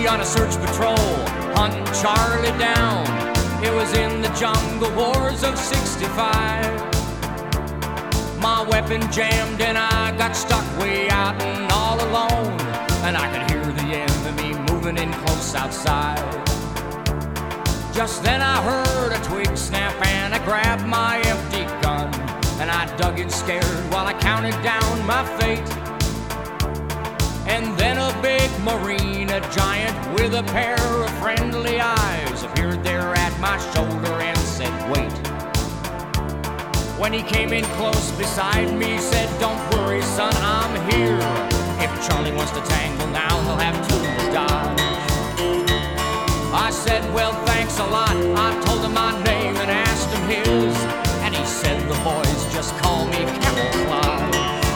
on a search patrol, hunting Charlie down. It was in the jungle wars of '65. My weapon jammed and I got stuck way out and all alone. And I could hear the enemy moving in close outside. Just then I heard a twig snap and I grabbed my empty gun. And I dug in scared while I counted down my fate. And then a big Marine, a giant with a pair of friendly eyes, appeared there at my shoulder and said, "Wait." When he came in close beside me, said, "Don't worry, son, I'm here. If Charlie wants to tangle now, he'll have two to dodge." I said, "Well, thanks a lot." I told him my name and asked him his. And he said, "The boys just call me Camouflage."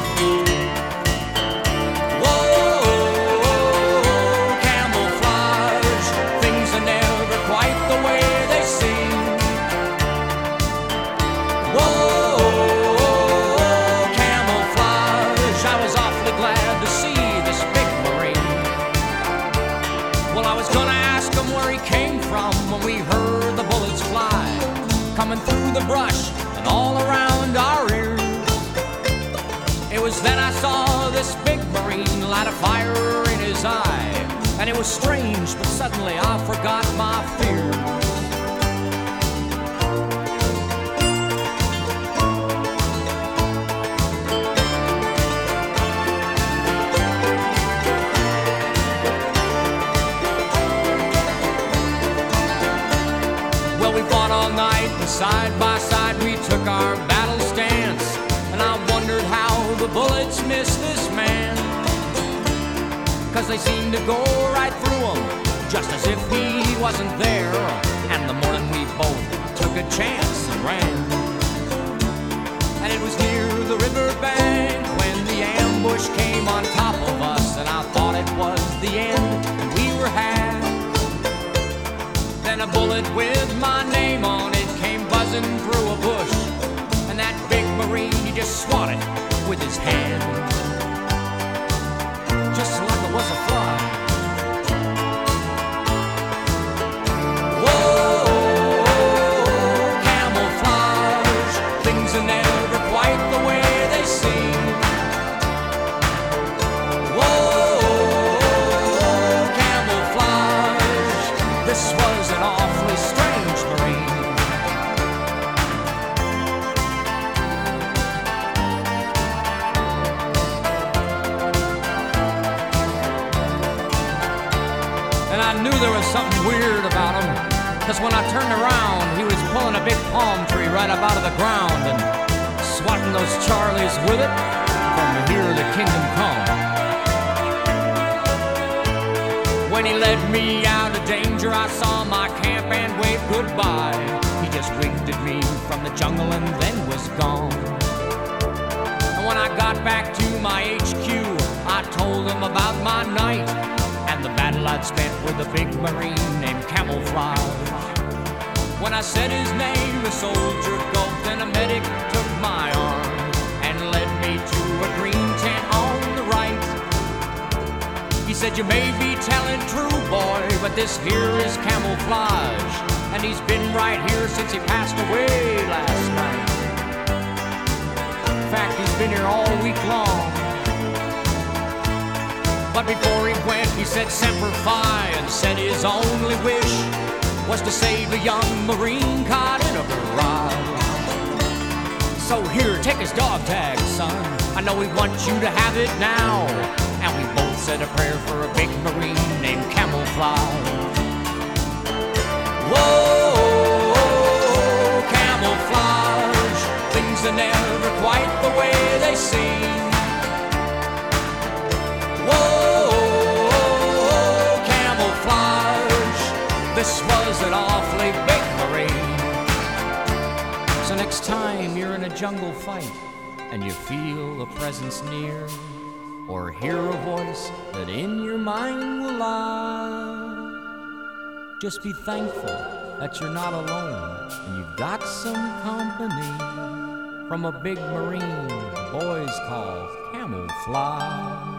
We heard the bullets fly, coming through the brush and all around our ears. It was then I saw this big Marine light a fire in his eye. And it was strange, but suddenly I forgot my fears. Side by side we took our battle stance. And I wondered how the bullets missed this man. 'Cause they seemed to go right through him, just as if he wasn't there. And the morning we both took a chance and ran. And it was near the riverbank when the ambush came on top of us. And I thought it was the end and we were had. Then a bullet with my name on it came buzzing through a bush. And that big Marine, he just swatted with his hand, just like it was a fly. Whoa, camouflage, things are never quite the way they seem. Whoa, camouflage, this was an awfully strange Marine. And I knew there was something weird about him, 'cause when I turned around, he was pulling a big palm tree right up out of the ground and swatting those Charlies with it from here to kingdom come. When he led me out of danger, I saw my camp and waved goodbye. He just winked at me from the jungle and then was gone. And when I got back to my HQ, I told him about my night and the battle I'd spent with a big Marine named Camouflage. When I said his name, a soldier gulped and a medic took my arm and led me to a green tent on the right. He said, "You may be telling true, boy, but this here is Camouflage. And he's been right here since he passed away last night. In fact, he's been here all week long." But before he went, he said Semper Fi and said his only wish was to save a young Marine caught in a barrage. "So here, take his dog tag, son. I know we want you to have it now." And we both said a prayer for a big Marine named Camouflage. Whoa, camouflage, things are never quite the way they seem. Whoa, camouflage, this was an awfully big Marine. So next time you're in a jungle fight and you feel a presence near, or hear a voice that in your mind will lie, just be thankful that you're not alone and you've got some company from a big Marine the boys call Camouflage.